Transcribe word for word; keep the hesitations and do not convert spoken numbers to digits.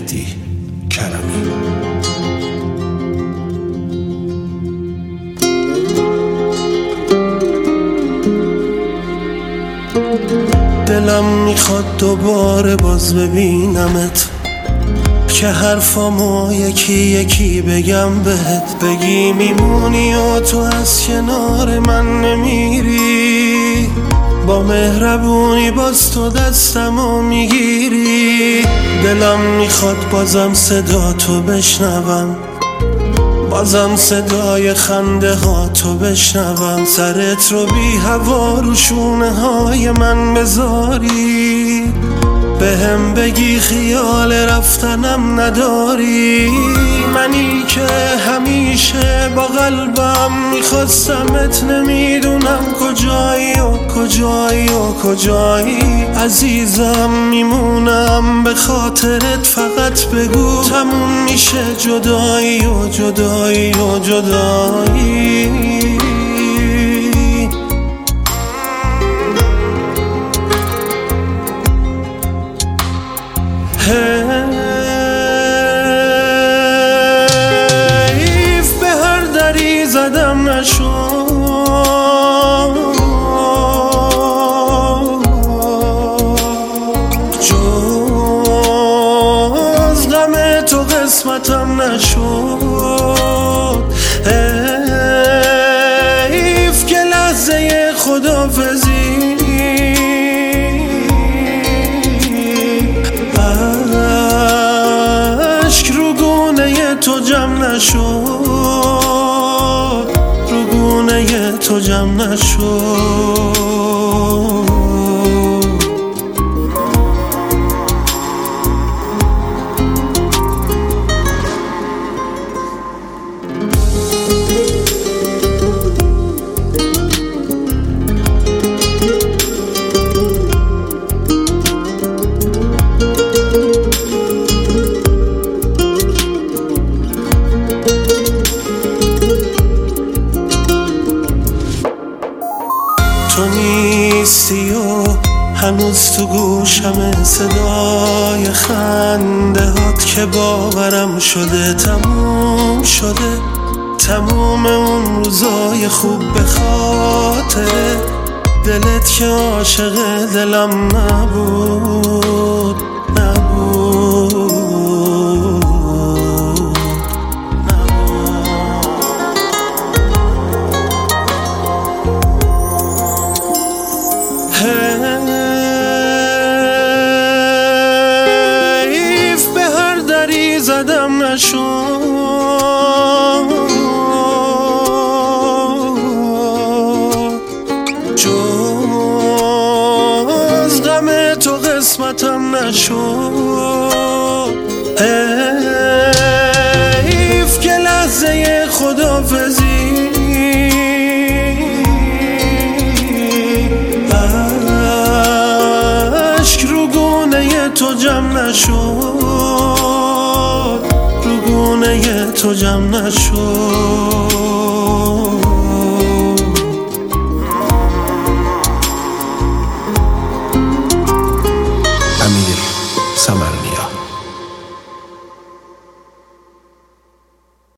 مهدی کرمی. دلم میخواد دوباره باز ببینمت، که حرفامو یکی یکی بگم بهت، بگی میمونی و تو از کنار من نمیری، با مهربونی باز تو دستمو میگیری. دلم میخواد بازم صدا تو بشنوم، بازم صدای خنده ها تو بشنوم، سرت رو بی هوا رو شونه های من بذاری، به هم بگی خیال رفتنم نداری. منی که همیشه با قلبم میخواستمت، نمیدونم کجایی و کجایی و کجایی. عزیزم میمونم به خاطرت، فقط بگو تموم میشه جدایی و جدایی و جدایی. حیف به هر دری زدم نشد، جز غم تو قسمتم نشد. حیف که لحظه خداحافظی تو جمع نشد، رو گونه تو جمع نشد. تو نیستی و هنوز تو گوشم صدای خنده هات، که باورم شده تموم شده، تموم اون روزای خوب به خاطر دلت که عاشق دلم نبود نبود. حیف به هر دری زدم نشد، جز غم تو قسمتم نشد. حیف که لحظه خداحافظی تو جمع نشد، رو گونه تو جمع نشد.